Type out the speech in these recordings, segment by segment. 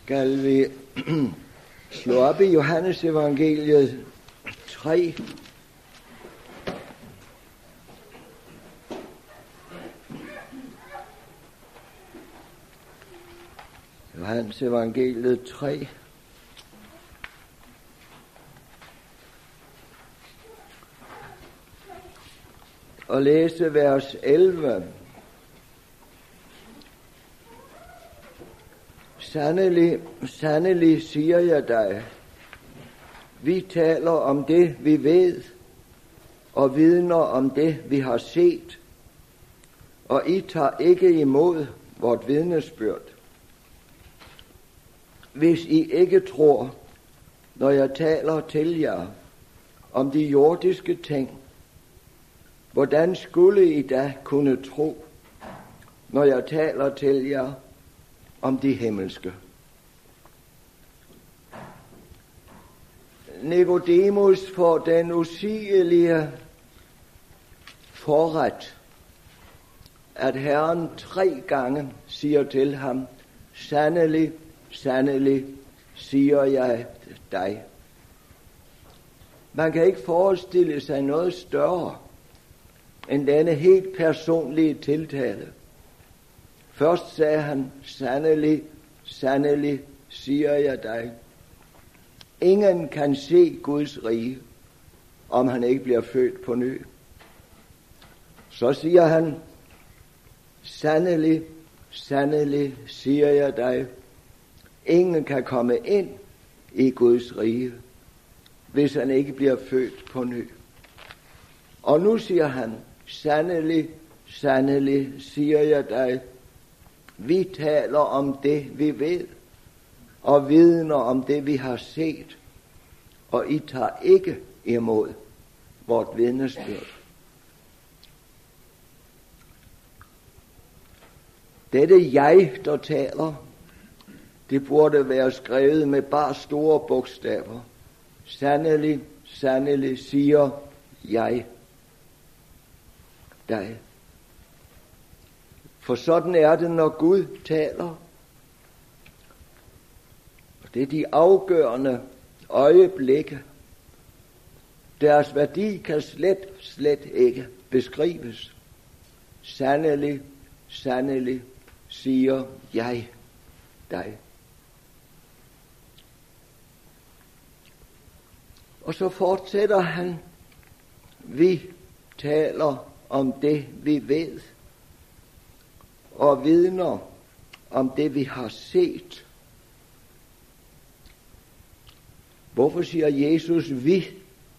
skal vi slå op i Johannes evangeliet 3. Johannes evangeliet 3. Og læse vers 11. Sandelig, sandelig siger jeg dig, vi taler om det, vi ved, og vidner om det, vi har set, og I tager ikke imod vort vidnesbyrd. Hvis I ikke tror, når jeg taler til jer om de jordiske ting, hvordan skulle I da kunne tro, når jeg taler til jer om de himmelske? Nikodemus får den usigelige forret, at Herren 3 gange siger til ham, sandelig, sandelig, siger jeg dig. Man kan ikke forestille sig noget større end denne helt personlige tiltale. Først sagde han, sandelig, sandelig, siger jeg dig. Ingen kan se Guds rige, om han ikke bliver født på ny. Så siger han, sandelig, sandelig, siger jeg dig. Ingen kan komme ind i Guds rige, hvis han ikke bliver født på ny. Og nu siger han, sandelig, sandelig, siger jeg dig. Vi taler om det, vi ved, og vidner om det, vi har set, og I tager ikke imod vort vidnesbyrd. Dette jeg, der taler, det burde være skrevet med bare store bogstaver. Sandelig, sandelig, siger jeg dig. For sådan er det, når Gud taler. Det er de afgørende øjeblikke. Deres værdi kan slet ikke beskrives. Sandelig, sandelig, siger jeg dig. Og så fortsætter han. Vi taler om det, vi ved, og vidner om det, vi har set. Hvorfor siger Jesus vi?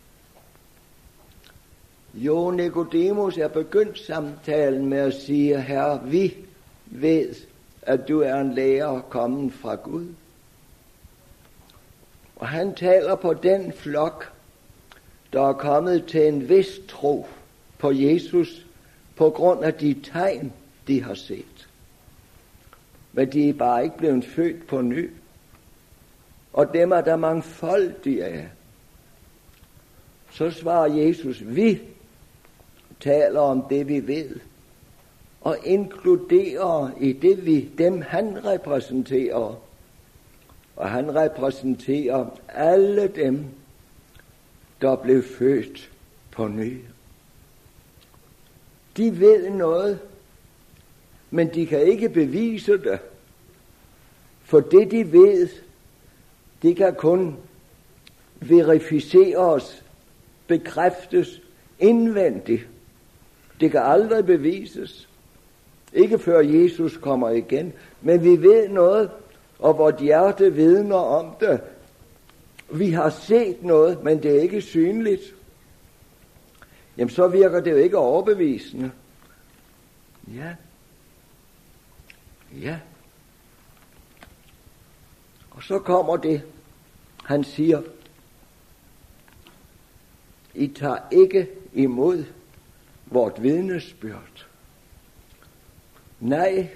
Jo, Nikodemus er begyndt samtalen med at sige, Herre, vi ved, at du er en lærer kommet fra Gud. Og han taler på den flok, der er kommet til en vis tro på Jesus, på grund af de tegn, de har set. Men de er bare ikke blevet født på ny. Og dem er der mangfoldige af. Så svarer Jesus, vi taler om det, vi ved, og inkluderer i det dem han repræsenterer. Og han repræsenterer alle dem, der blev født på ny. De ved noget, men de kan ikke bevise det. For det de ved, det kan kun verificeres, bekræftes indvendigt. Det kan aldrig bevises. Ikke før Jesus kommer igen. Men vi ved noget, og vort hjerte vidner om det. Vi har set noget, men det er ikke synligt. Jamen så virker det jo ikke overbevisende. Ja. Og så kommer det, han siger, I tager ikke imod vort vidnesbyrd. Nej,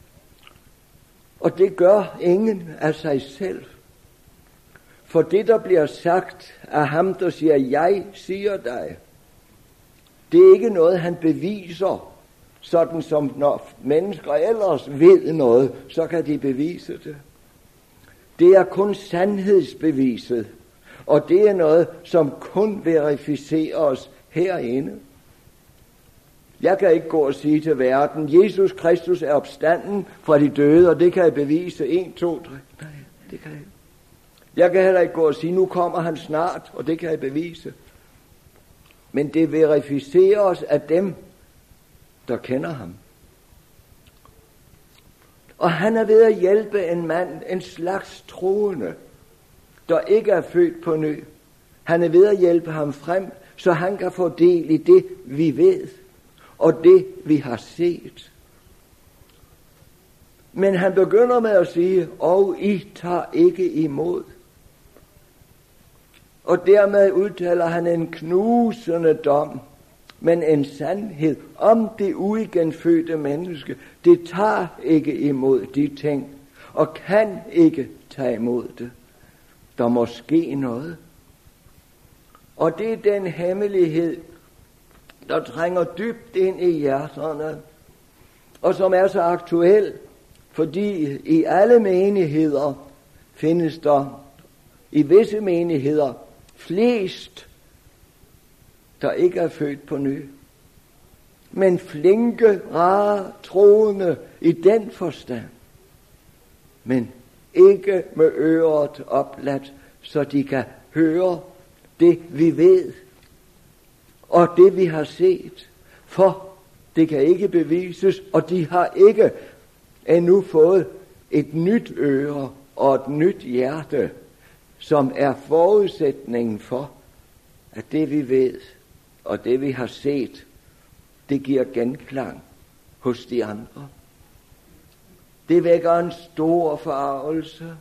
og det gør ingen af sig selv. For det, der bliver sagt af ham, der siger, jeg siger dig, det er ikke noget, han beviser, sådan som når mennesker ellers ved noget, så kan de bevise det. Det er kun sandhedsbeviset, og det er noget, som kun verificerer os herinde. Jeg kan ikke gå og sige til verden, Jesus Kristus er opstanden fra de døde, og det kan jeg bevise 1, 2, 3. Nej, det kan jeg ikke. Jeg kan heller ikke gå og sige, nu kommer han snart, og det kan jeg bevise. Men det verificerer os af dem, der kender ham. Og han er ved at hjælpe en mand, en slags troende, der ikke er født på ny. Han er ved at hjælpe ham frem, så han kan få del i det, vi ved, og det, vi har set. Men han begynder med at sige, og I tager ikke imod. Og dermed udtaler han en knusende dom, men en sandhed om det uigenfødte menneske. Det tager ikke imod de ting, og kan ikke tage imod det. Der må ske noget. Og det er den hemmelighed, der trænger dybt ind i hjerterne, og som er så aktuel, fordi i alle menigheder findes der, i visse menigheder, flest, der ikke er født på ny. Men flinke, rare, troende i den forstand. Men ikke med øret opladt, så de kan høre det, vi ved, og det, vi har set. For det kan ikke bevises, og de har ikke endnu fået et nyt øre og et nyt hjerte, som er forudsætningen for, at det, vi ved, og det, vi har set, det giver genklang hos de andre. Det vækker en stor forargelse.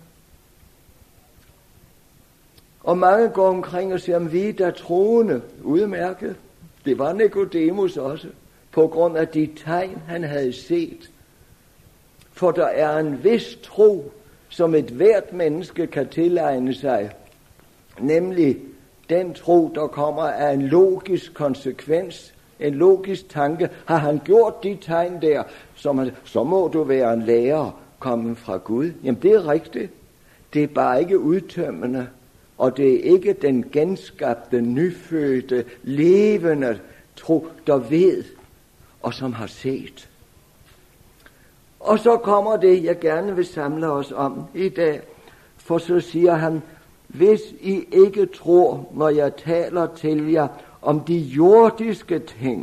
Og mange går omkring og siger, at vi der troende, udmærket. Det var Nikodemus også, på grund af de tegn, han havde set. For der er en vis tro, som et hvert menneske kan tilegne sig, nemlig den tro, der kommer af en logisk konsekvens, en logisk tanke. Har han gjort de tegn der, så må du være en lærer kommet fra Gud. Jamen det er rigtigt. Det er bare ikke udtømmende, og det er ikke den genskabte, nyfødte, levende tro, der ved, og som har set. Og så kommer det, jeg gerne vil samle os om i dag, for så siger han, hvis I ikke tror, når jeg taler til jer om de jordiske ting,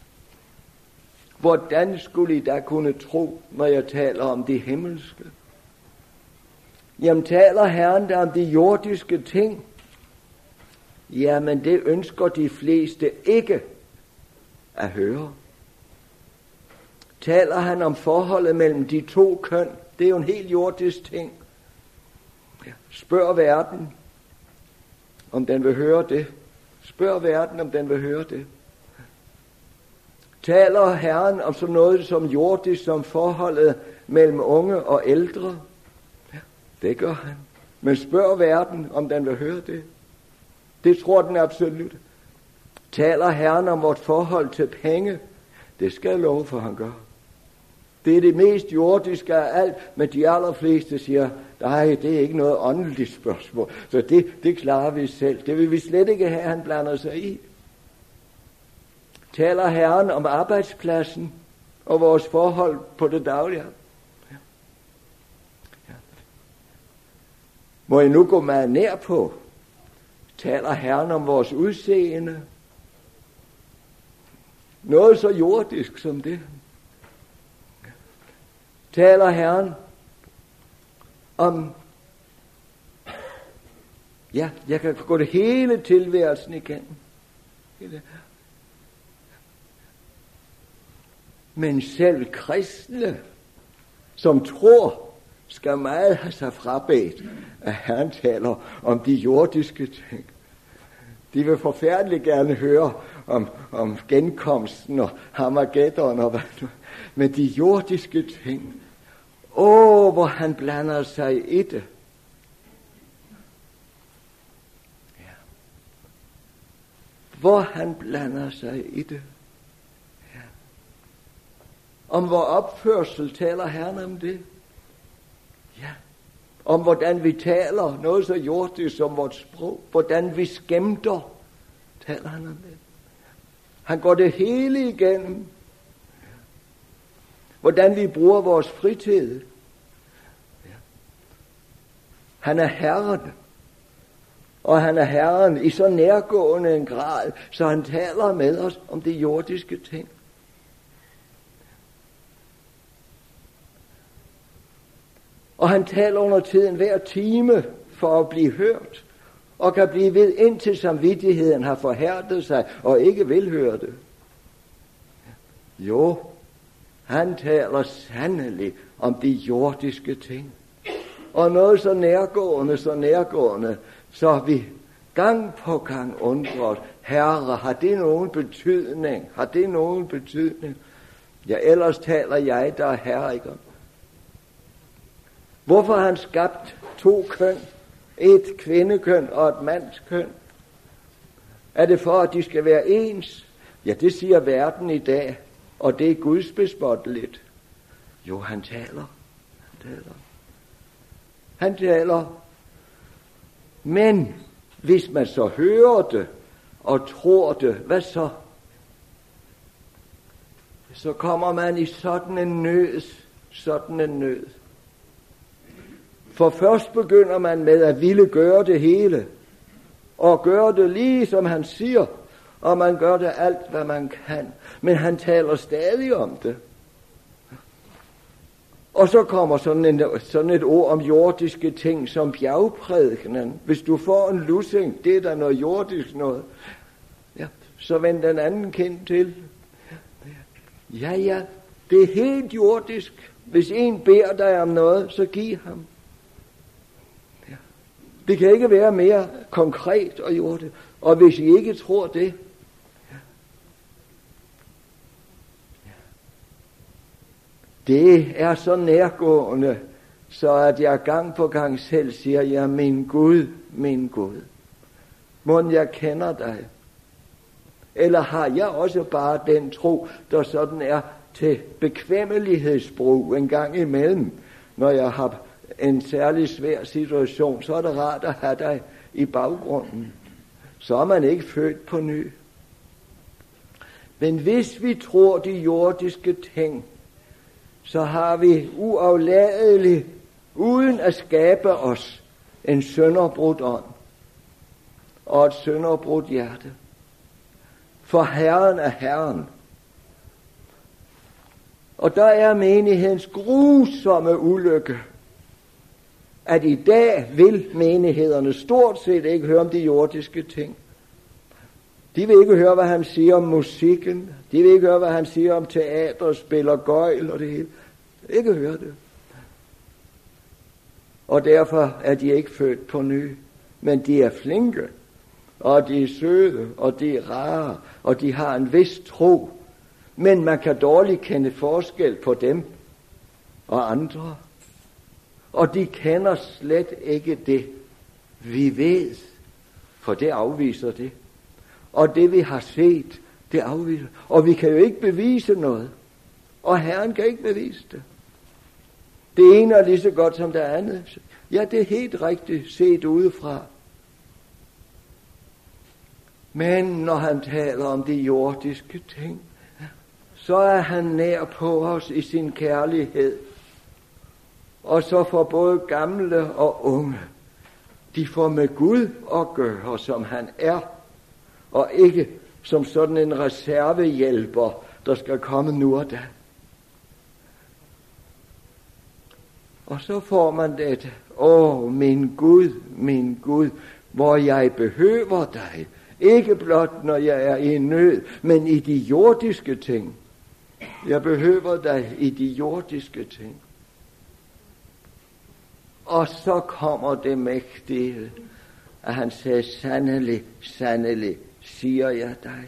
hvordan skulle I da kunne tro, når jeg taler om de himmelske? Jamen taler Herren der om de jordiske ting? Jamen det ønsker de fleste ikke at høre. Taler han om forholdet mellem de to køn? Det er jo en helt jordisk ting. Spørg verden, om den vil høre det. Spørg verden, om den vil høre det. Taler Herren om sådan noget som jordisk, som forholdet mellem unge og ældre? Ja, det gør han. Men spørg verden, om den vil høre det. Det tror den absolut. Taler Herren om vort forhold til penge? Det skal jeg love for, han gør. Det er det mest jordiske af alt, men de allerfleste siger, nej, det er ikke noget åndeligt spørgsmål, så det klarer vi selv. Det vil vi slet ikke have, han blander sig i. Taler Herren om arbejdspladsen og vores forhold på det daglige? Ja. Ja. Må jeg nu gå meget nær på? Taler Herren om vores udseende? Noget så jordisk som det. Taler Herren om, ja, jeg kan gå det hele tilværelsen igennem. Men selv kristne, som tror, skal meget have sig frabedt, at Herren taler om de jordiske ting. De vil forfærdeligt gerne høre om genkomsten og Harmageddon og hvad nu. Men de jordiske ting, hvor han blander sig i det. Ja. Hvor han blander sig i det. Ja. Om vor opførsel taler Herren om det. Ja. om hvordan vi taler, noget så jordisk som vort sprog, hvordan vi skæmter, taler han om det. Han går det hele igennem. Hvordan vi bruger vores fritid. Han er Herren. Og han er Herren i så nærgående en grad, så han taler med os om de jordiske ting. Og han taler under tiden hver time for at blive hørt, og kan blive ved indtil samvittigheden har forhærdet sig og ikke vil høre det. Jo, han taler sandelig om de jordiske ting. Og noget så nærgående, så vi gang på gang undrer os, Herre, har det nogen betydning? Har det nogen betydning? Ja, ellers taler jeg, der er herre, ikke? Hvorfor har han skabt 2 køn? Et kvindekøn og et mandskøn? Er det for, at de skal være ens? Ja, det siger verden i dag, og det er gudsbespotteligt. Jo, han taler. Han taler. Men hvis man så hører det og tror det, hvad så? Så kommer man i sådan en nød. For først begynder man med at ville gøre det hele, og gøre det lige som han siger, og man gør det alt, hvad man kan. Men han taler stadig om det. Og så kommer sådan et ord om jordiske ting som bjergprædikenen. Hvis du får en lussing, det er der noget jordisk noget. Ja, så vend den anden kind til. Ja, det er helt jordisk. Hvis en beder dig om noget, så giv ham. Ja. Det kan ikke være mere konkret og jordisk. Og hvis I ikke tror det, det er så nærgående, så at jeg gang på gang selv siger, ja, min Gud, mon jeg kender dig. Eller har jeg også bare den tro, der sådan er til bekvemmelighedsbrug en gang imellem, når jeg har en særlig svær situation, så er det rart at have dig i baggrunden. Så er man ikke født på ny. Men hvis vi tror de jordiske ting, så har vi uafladeligt, uden at skabe os, en sønderbrudt ånd og et sønderbrudt hjerte. For Herren er Herren. Og der er menighedens grusomme ulykke, at i dag vil menighederne stort set ikke høre om de jordiske ting. De vil ikke høre, hvad han siger om musikken. De vil ikke høre, hvad han siger om teater, spiller gøjl og det hele. Ikke høre det. Og derfor er de ikke født på ny. Men de er flinke, og de er søde, og de er rare, og de har en vis tro. Men man kan dårligt kende forskel på dem og andre. Og de kender slet ikke det, vi ved, for det afviser det. Og det vi har set, det afviser. Og vi kan jo ikke bevise noget. Og Herren kan ikke bevise det. Det ene er lige så godt som det andet. Ja, det er helt rigtigt set udefra. Men når han taler om de jordiske ting, så er han nær på os i sin kærlighed. Og så får både gamle og unge, de får med Gud at gøre, som han er, og ikke som sådan en reservehjælper, der skal komme nu og da. Og så får man det, min Gud, hvor jeg behøver dig. Ikke blot når jeg er i nød, men i de jordiske ting. Jeg behøver dig i de jordiske ting. Og så kommer det mægtige, at han sagde, sandelig, siger jeg dig.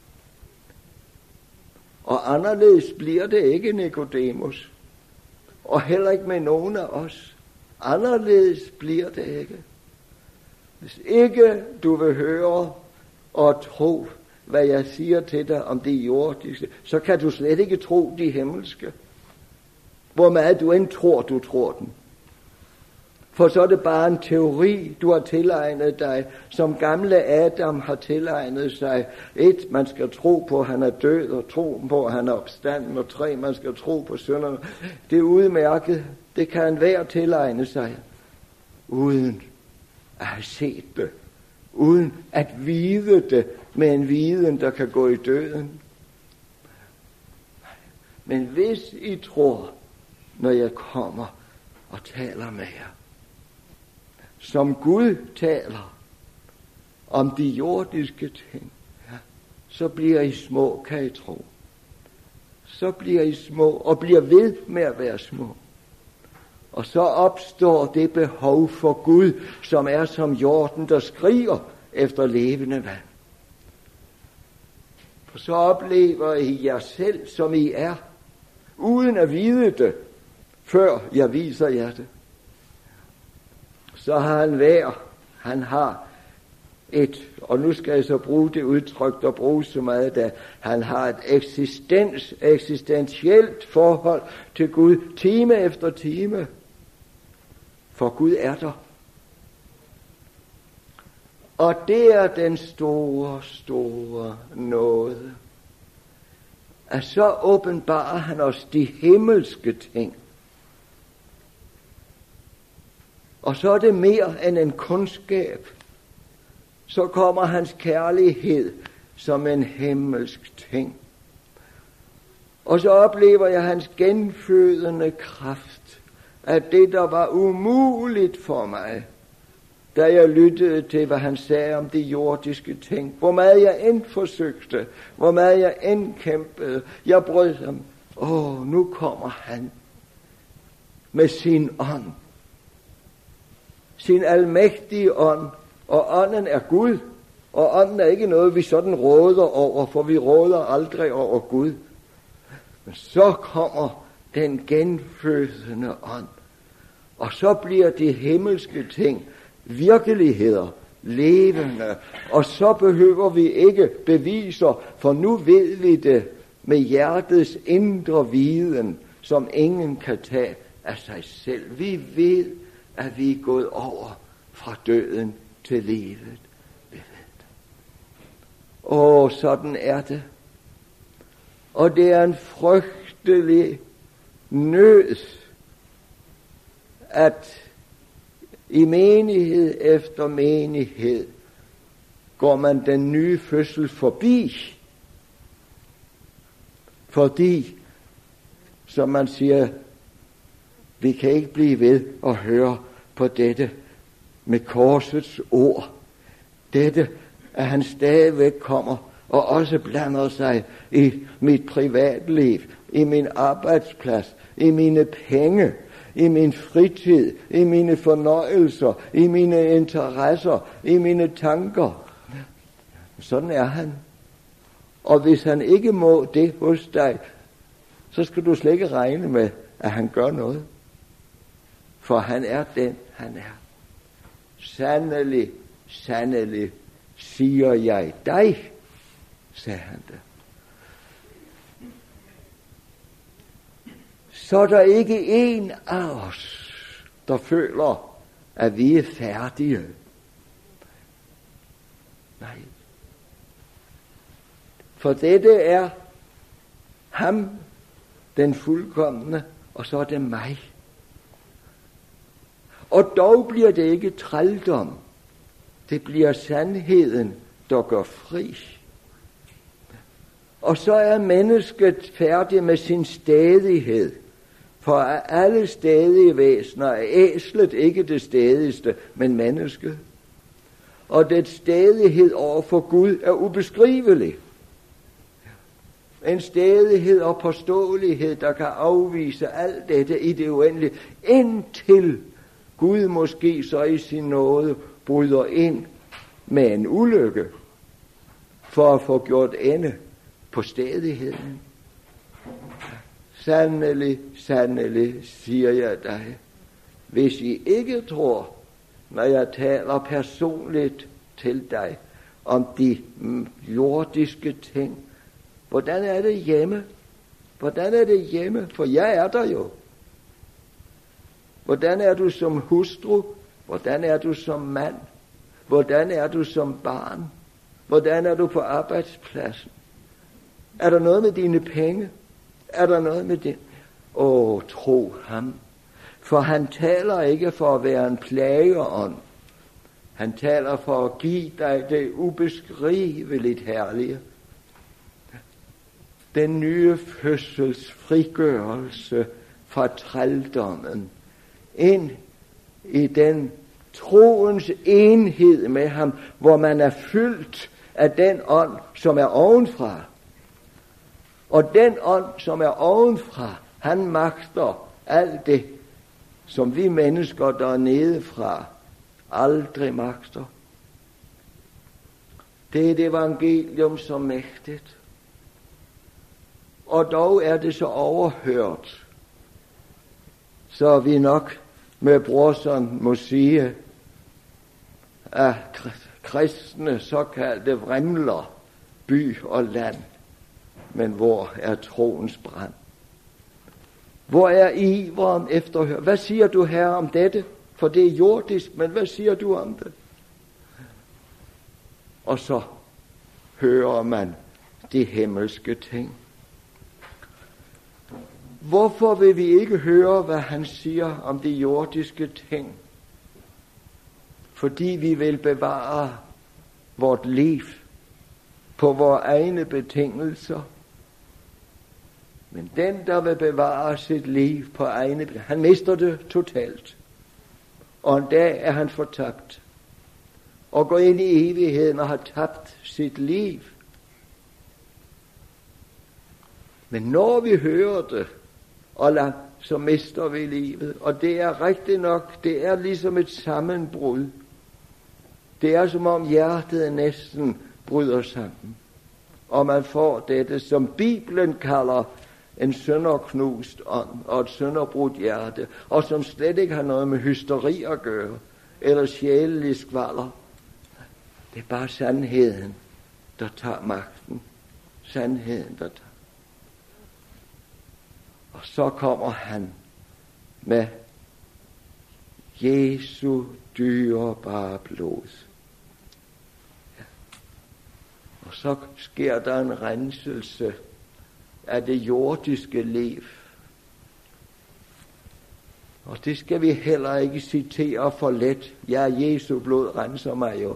Og anderledes bliver det ikke, Nikodemus. Og heller ikke med nogen af os. Anderledes bliver det ikke. Hvis ikke du vil høre og tro, hvad jeg siger til dig om det jordiske, så kan du slet ikke tro de himmelske. Hvor meget du end tror, du tror den. For så er det bare en teori, du har tilegnet dig, som gamle Adam har tilegnet sig. 1, man skal tro på, at han er død, og tro på, at han er opstanden, og 3, man skal tro på synderne. Det er udmærket. Det kan enhver tilegne sig, uden at have set det. Uden at vide det med en viden, der kan gå i døden. Men hvis I tror, når jeg kommer og taler med jer, som Gud taler om de jordiske ting, så bliver I små, kan I tro. Så bliver I små og bliver ved med at være små. Og så opstår det behov for Gud, som er som jorden, der skriger efter levende vand. For så oplever I jer selv, som I er, uden at vide det, før jeg viser jer det. Så har han har et, og nu skal jeg så bruge det udtryk, der bruges så meget, da han har et eksistentielt forhold til Gud, time efter time. For Gud er der. Og det er den store, store nåde, at så åbenbarer han os de himmelske ting. Og så er det mere end en kundskab. Så kommer hans kærlighed som en himmelsk ting. Og så oplever jeg hans genfødende kraft, at det, der var umuligt for mig, da jeg lyttede til, hvad han sagde om de jordiske ting, hvor meget jeg end forsøgte, hvor meget jeg end kæmpede, jeg brød ham. Nu kommer han med sin ånd. Sin almægtige ånd. Og ånden er Gud. Og ånden er ikke noget, vi sådan råder over, for vi råder aldrig over Gud. Men så kommer den genfødende ånd. Og så bliver de himmelske ting virkeligheder, levende. Og så behøver vi ikke beviser, for nu ved vi det med hjertets indre viden, som ingen kan tage af sig selv. Vi ved, at vi er gået over fra døden til livet. Sådan er det. Og det er en frygtelig nød, at i menighed efter menighed går man den nye fødsel forbi. Fordi, som man siger, vi kan ikke blive ved at høre på dette med korsets ord. Dette, at han stadigvæk kommer og også blander sig i mit privatliv, i min arbejdsplads, i mine penge, i min fritid, i mine fornøjelser, i mine interesser, i mine tanker. Sådan er han. Og hvis han ikke må det hos dig, så skal du slet ikke regne med, at han gør noget. For han er den, han er. Sandelig, sandelig, siger jeg dig, sagde han det. Så er der ikke en af os, der føler, at vi er færdige. Nej. For dette er ham, den fuldkomne, og så er det mig. Og dog bliver det ikke trældom. Det bliver sandheden, der gør fri. Og så er mennesket færdig med sin stædighed. For af alle stædige væsener er æslet ikke det stædigste, men mennesket. Og det stædighed over for Gud er ubeskrivelig. En stædighed og påståelighed, der kan afvise alt dette i det uendelige, indtil Gud måske så i sin nåde bryder ind med en ulykke, for at få gjort ende på stædigheden. Sandelig, sandelig, siger jeg dig, hvis I ikke tror, når jeg taler personligt til dig om de jordiske ting, hvordan er det hjemme? Hvordan er det hjemme? For jeg er der jo. Hvordan er du som hustru? Hvordan er du som mand? Hvordan er du som barn? Hvordan er du på arbejdspladsen? Er der noget med dine penge? Er der noget med det? Tro ham. For han taler ikke for at være en plageånd. Han taler for at give dig det ubeskriveligt herlige. Den nye fødsels frigørelse fra trældommen ind i den troens enhed med ham, hvor man er fyldt af den ånd, som er ovenfra. Og den ånd, som er ovenfra, han magter alt det, som vi mennesker, der er nedefra, aldrig magter. Det er et evangelium så mægtigt. Og dog er det så overhørt, så vi nok med Brorson må sige, at kristne såkaldte vrimler by og land. Men hvor er troens brand? Hvor er iveren efter at høre? Hvad siger du her om dette? For det er jordisk, men hvad siger du om det? Og så hører man de himmelske ting. Hvorfor vil vi ikke høre, hvad han siger om de jordiske ting? Fordi vi vil bevare vort liv på vores egne betingelser. Men den, der vil bevare sit liv på egne betingelser, han mister det totalt. Og en dag er han fortabt. Og går ind i evigheden og har tabt sit liv. Men når vi hører det, så mister vi livet. Og det er rigtigt nok, det er ligesom et sammenbrud. Det er som om hjertet næsten bryder sammen. Og man får dette, som Bibelen kalder en sønderknust ånd og et sønderbrudt hjerte, og som slet ikke har noget med hysteri at gøre, eller sjælelig skvalder. Det er bare sandheden, der tager magten. Sandheden, der tager. Og så kommer han med Jesu dyrebare blod. Ja. Og så sker der en renselse af det jordiske liv. Og det skal vi heller ikke citere for let. Ja, Jesu blod renser mig jo.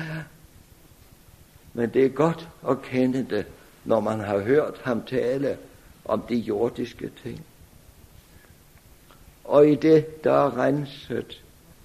Men det er godt at kende det, når man har hørt ham tale om de jordiske ting. Og i det, der er renset,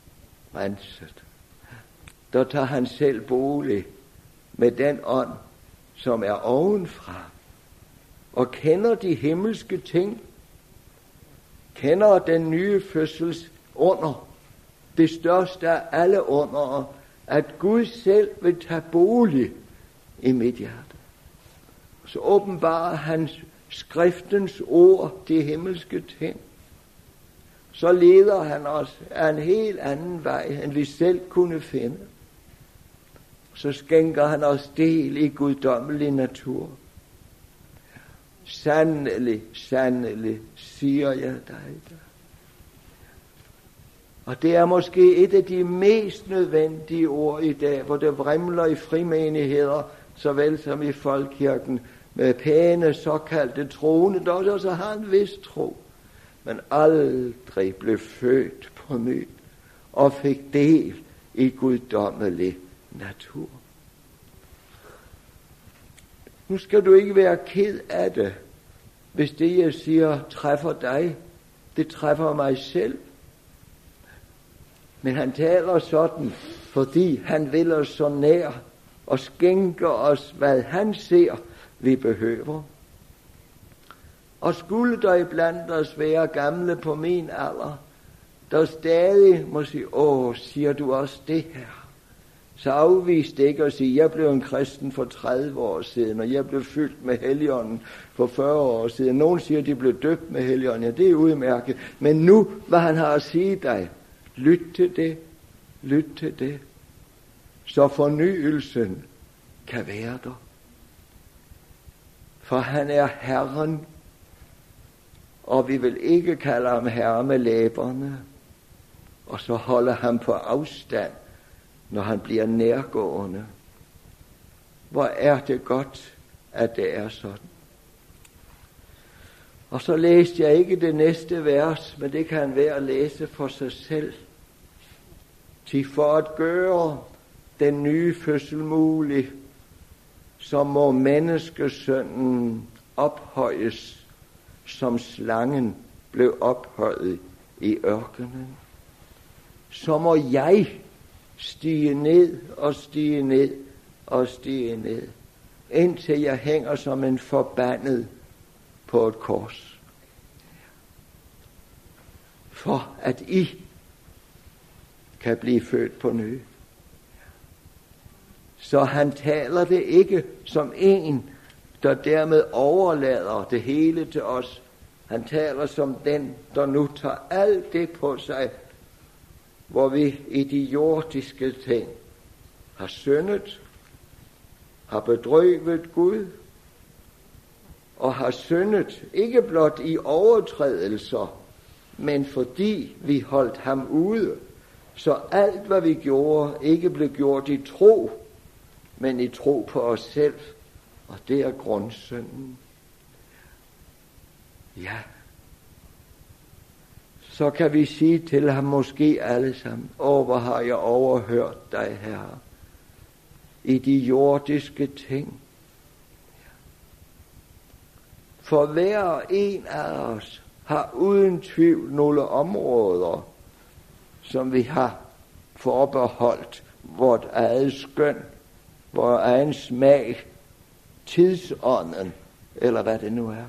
der tager han selv bolig med den ånd, som er ovenfra, og kender de himmelske ting, kender den nye fødsels under, det største af alle undere, at Gud selv vil tage bolig i mit hjerte. Så åbenbarer han skriftens ord, de himmelske ting. Så leder han os af en helt anden vej, end vi selv kunne finde. Så skænker han os del i guddommelig natur. Sandelig, sandelig, siger jeg dig. Og det er måske et af de mest nødvendige ord i dag, hvor det vrimler i frimenigheder, såvel som i folkekirken, med pæne såkaldte troende, der også har en vis tro, men aldrig blev født på ny og fik del i guddommelig natur. Nu skal du ikke være ked af det, hvis det jeg siger træffer dig. Det træffer mig selv. Men han taler sådan, fordi han vil os så nær og skænker os, hvad han ser, vi behøver. Og skulle der iblandt os være gamle på min alder, der stadig må sige, siger du også det her? Så afvist ikke at sige, jeg blev en kristen for 30 år siden, og jeg blev fyldt med Helligånden for 40 år siden. Nogen siger, de blev døbt med Helligånden. Ja, det er udmærket. Men nu, hvad han har at sige dig, lyt til det, lyt til det, så fornyelsen kan være der. For han er Herren, og vi vil ikke kalde ham herre med læberne, og så holder ham på afstand, når han bliver nærgående. Hvor er det godt, at det er sådan. Og så læste jeg ikke det næste vers, men det kan være at læse for sig selv. Til for at gøre den nye fødsel mulig, så må menneskesønnen ophøjes, som slangen blev ophøjet i ørkenen. Så må jeg stige ned og stige ned og stige ned, indtil jeg hænger som en forbandet på et kors. For at I kan blive født på ny. Så han taler det ikke som en, der dermed overlader det hele til os. Han taler som den, der nu tager alt det på sig, hvor vi i de jordiske ting har syndet, har bedrøvet Gud, og har syndet ikke blot i overtrædelser, men fordi vi holdt ham ude, så alt hvad vi gjorde ikke blev gjort i tro, men i tro på os selv, og det er grundsynden. Ja, så kan vi sige til ham måske alle sammen: hvor har jeg overhørt dig, Herre, i de jordiske ting. For hver en af os har uden tvivl nogle områder, som vi har forbeholdt vort eget skøn, vores egen smag, tidsånden, eller hvad det nu er.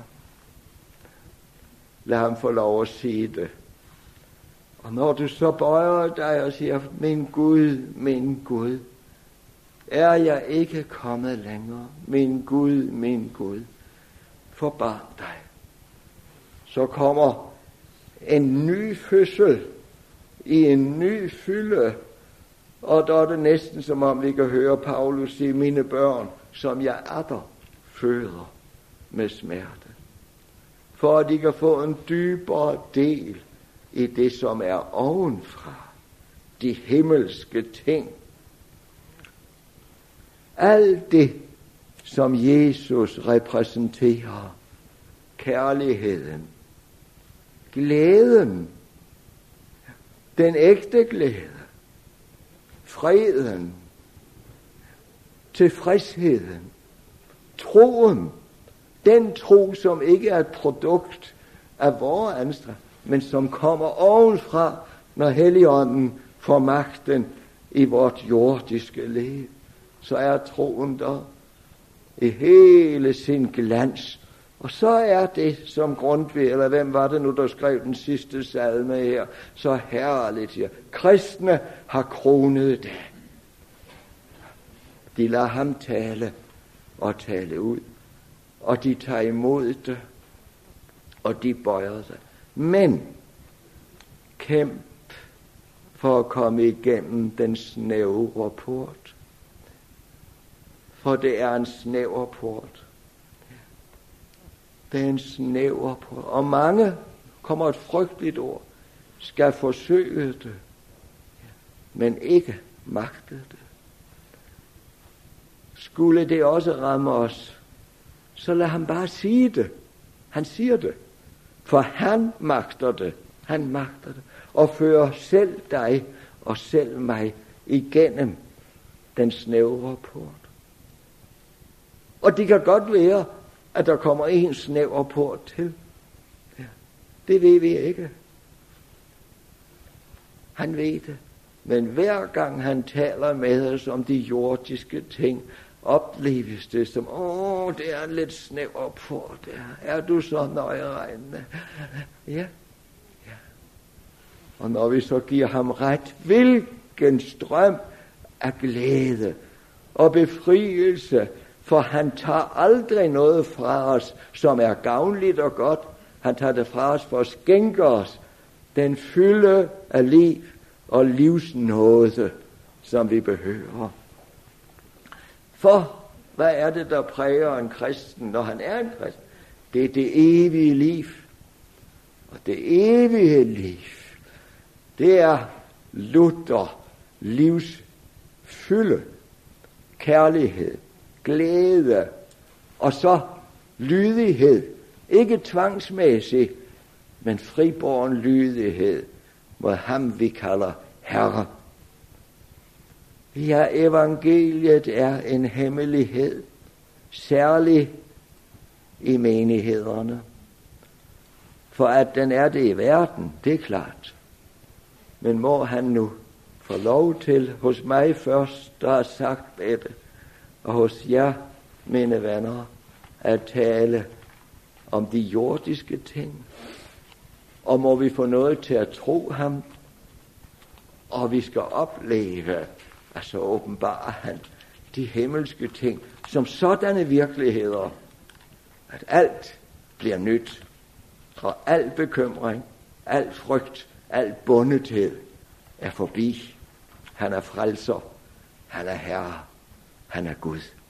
Lad ham få lov at sige det. Og når du så bøjer dig og siger: min Gud, er jeg ikke kommet længere? Min Gud, forbarm dig. Så kommer en ny fødsel i en ny fylde, og der er det næsten som om vi kan høre Paulus sige: mine børn, som jeg atter føder med smerte, for at de kan få en dybere del i det, som er ovenfra, de himmelske ting. Alt det, som Jesus repræsenterer, kærligheden, glæden, den ægte glæde, freden, tilfredsheden, troen, den tro, som ikke er et produkt af vores anstrengelser, men som kommer ovenfra, når Helligånden får magten i vort jordiske liv. Så er troen der i hele sin glans. Og så er det, som Grundtvig, eller hvem var det nu, der skrev den sidste salme her, så herligt her. Kristne har kronet det. De lader ham tale og tale ud, og de tager imod det, og de bøjer sig. Men kæmp for at komme igennem den snævre port. For det er en snæver port. Det er en snæver port. Og mange, kommer et frygteligt ord, skal forsøge det, men ikke magte det. Skulle det også ramme os, så lad ham bare sige det. Han siger det. For han magter det. Han magter det. Og fører selv dig og selv mig igennem den snævre port. Og det kan godt være, at der kommer en snæver port til. Ja, det ved vi ikke. Han ved det. Men hver gang han taler med os om de jordiske ting, opleves det som: det er en lidt snæver port der. Er du så nøjeregnende? Ja. Og når vi så giver ham ret, hvilken strøm af glæde og befrielse, for han tager aldrig noget fra os, som er gavnligt og godt. Han tager det fra os for at skænke os den fylde af liv og livsnåde, som vi behøver. For hvad er det, der præger en kristen, når han er en kristen? Det er det evige liv. Og det evige liv, det er lutter, livsfylde, kærlighed, glæde, og så lydighed. Ikke tvangsmæssig, men fribåren lydighed mod ham, vi kalder Herre. Ja, evangeliet er en hemmelighed, særligt i menighederne. For at den er det i verden, det er klart. Men må han nu få lov til, hos mig først, der har sagt det, og hos jer, mine venner, at tale om de jordiske ting. Og må vi få noget til at tro ham, og vi skal opleve, altså åbenbare han de himmelske ting, som sådanne virkeligheder, at alt bliver nyt, og al bekymring, al frygt, al bundethed er forbi. Han er frelser, han er herre, han er Gud.